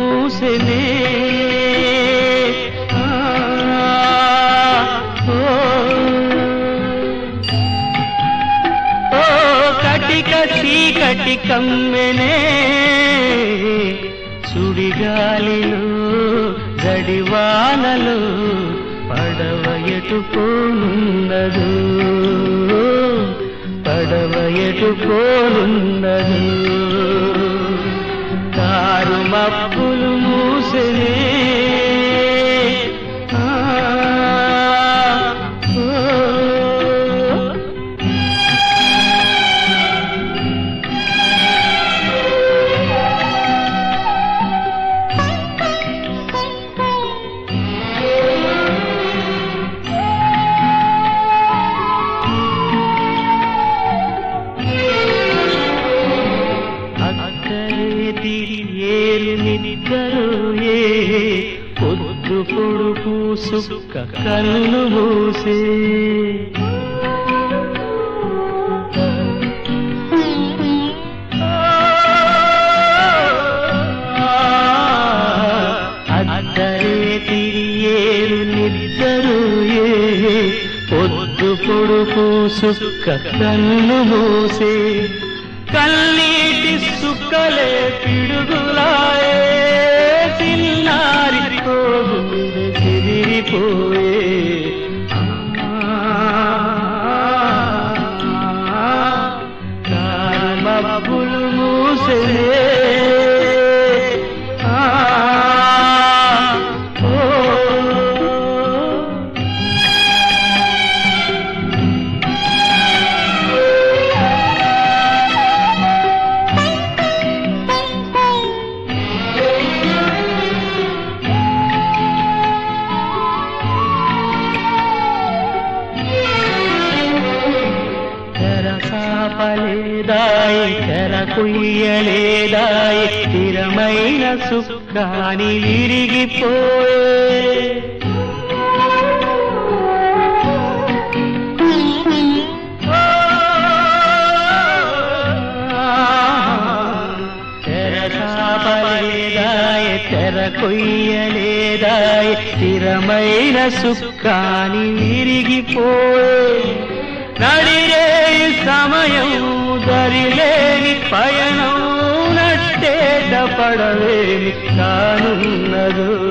మూసెనే కటిక చీకటి కమ్మెనే సుడిగాలిలో జడివానలో పడవ ఎటుపోనున్నదు పడవ ఎటుపోనున్నదు కారు మబ్బులు మూసెనే నిద్రయే పొద్దు పొడుపు సుక్క కన్ను మూసే అద్దరే తిరియేరు నిద్రయే పొద్దు పొడుపు సుక్క కన్ను మూసే కన్నీటి సుక్కలే పిడుగులాయే చిన్నారి చెదిరిపోయే మబ్బులు మూసే పలేదాయి తెర కుయ్యలేదాయి స్థిరమైన సుఖాని విరిగిపోయే తెరసాపలేదాయి తెర కుయ్యలేదాయి స్థిరమైన సుఖాని విరిగిపోయే నడిరే సమయం దరిలేని పయనం నట్టేట పడవేమి కానున్నదు